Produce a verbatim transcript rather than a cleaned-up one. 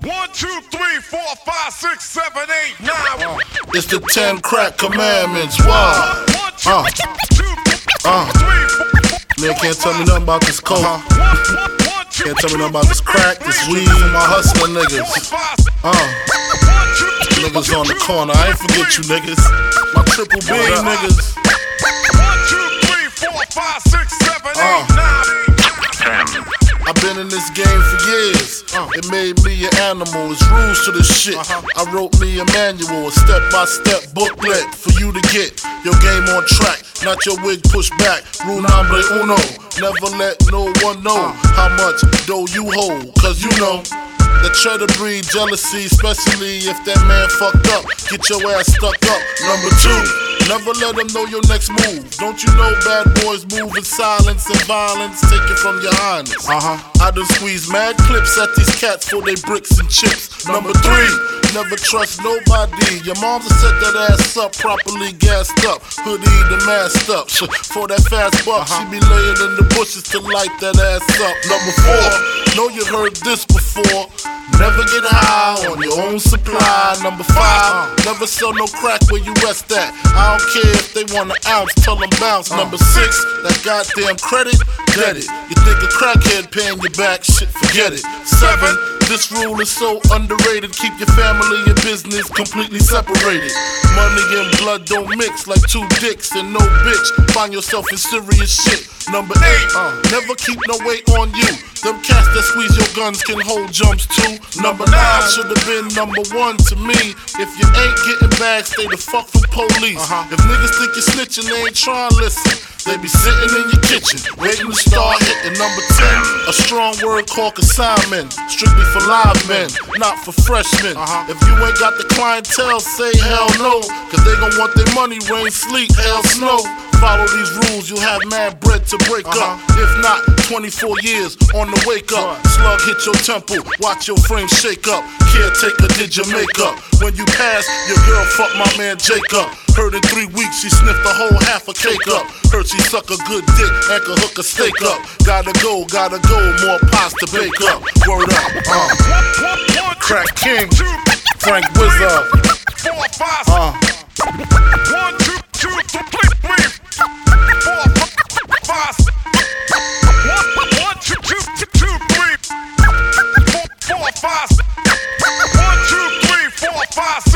One, two, three, four, five, six, seven, eight, nine. Uh, it's the ten crack commandments. Why? Uh, uh. Man can't tell me nothing about this coke. Can't tell me nothing about this crack, this weed, and my hustling niggas. Uh, niggas on the corner. I ain't forget you niggas. My triple B niggas. One, two, three, four, five, six, seven, eight, nine. I've been in this game for years. Uh, it made me an animal. It's rules to this shit. Uh-huh. I wrote me a manual, a step-by-step booklet for you to get your game on track. Not your wig pushed back. Rule number uno. Never let no one know how much dough you hold. Cause you know that try to breed jealousy, especially if that man fucked up. Get your ass stuck up. Number two, never let them know your next move. Don't you know bad boys move in silence and violence? Take it from your highness. Uh-huh. I done squeeze mad clips at these cats for they bricks and chips. Number three, never trust nobody. Your mom's to set that ass up, properly gassed up, hoodie the masked up. For that fast buck, uh-huh. She be laying in the bushes to light that ass up. Number four, know you heard this before. Never get high on your own supply. Number five, never sell no crack where you rest at. I don't care if they want an ounce, tell them bounce. Number six, that goddamn credit, get it. You think a crackhead paying you back, shit, forget it. Seven, this rule is so underrated. Keep your family and business completely separated. Money and blood don't mix like two dicks and no bitch. Find yourself in serious shit. Number eight, uh, never keep no weight on you. Them cats that squeeze your guns can hold jumps too. Number nine should have been number one to me. If you ain't getting back, stay the fuck from police. Uh-huh. If niggas think you're snitching, they ain't trying to listen. They be sitting in your kitchen, waiting to start hitting. Number ten, a strong word called consignment. Strictly for live men, not for freshmen. Uh-huh. If you ain't got the clientele, say hell no. Cause they gon' want their money, rain, sleet, hell, snow. Follow these rules, you'll have mad bread to break uh-huh. up. If not, twenty-four years on the wake up. Right. Slug hit your temple, watch your frame shake up. Caretaker did your makeup. When you pass, your girl fucked my man Jacob. Heard in three weeks she sniffed the whole half a cake up. Heard she suck a good dick and could hook a steak up. Gotta go, gotta go, more pies to bake up. Word up, uh. Crack King, Frank Wizard. Uh. One, two, two, three, four, five. One, one, two, two, two, three, four, four, five. One, two, three, four, five.